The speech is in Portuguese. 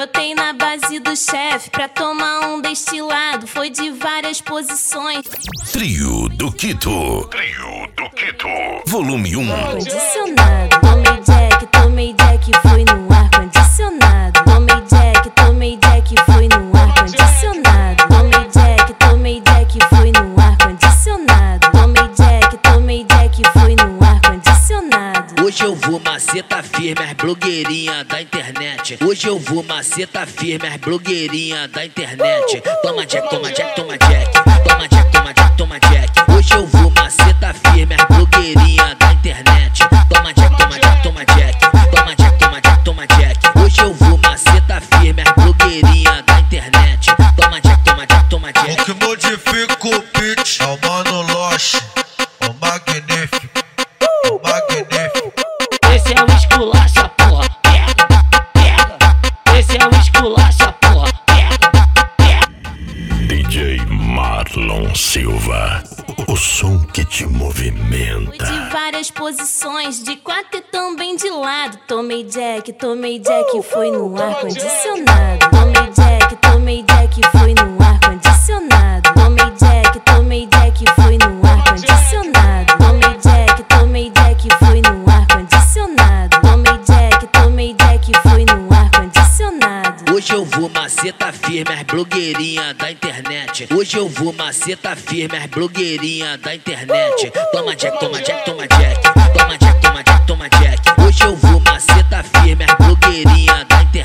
Brotei na base do chefe pra tomar um destilado. Foi de várias posições. Trio do Quito. Volume 1. Ar-condicionado. Tomei Jack, foi no ar-condicionado. Tomei Jack, foi no ar-condicionado. Tomei Jack, foi no ar-condicionado. Tomei Jack, foi no ar-condicionado. Hoje eu vou maceta firme, as blogueirinhas da internet. Hoje eu vou maceta firme, as blogueirinhas da internet. Toma Jack, toma Jack, toma Jack. Toma Jack, toma Jack, toma Jack. Hoje eu vou maceta firme, as blogueirinhas da internet. Toma Jack, toma Jack, toma Jack. Toma Jack, toma Jack, toma Jack. Hoje eu vou maceta firme, as blogueirinhas da internet. Toma Jack, toma Jack, toma Jack. O que modifica o pitch é o Mano Loche, o magnífico, o magnífico. Esse é o esculacha, porra, pega. Esse é o esculacha, porra, pega. DJ Marlon Silva. O som que te movimenta. De várias posições, de quatro e também de lado. Tomei Jack, foi no ar-condicionado. Tomei Jack, foi no ar-condicionado. Tomei Jack, foi no ar-condicionado. Tomei Jack, foi no ar-condicionado. Tomei Jack, foi no ar-condicionado. Hoje eu vou maceta firme, as blogueirinhas da internet. Hoje eu vou maceta firme, as blogueirinhas da internet. Toma Jack, toma Jack, toma Jack. Toma Jack, toma Jack, toma Jack. Hoje eu vou maceta firme, as blogueirinhas da internet.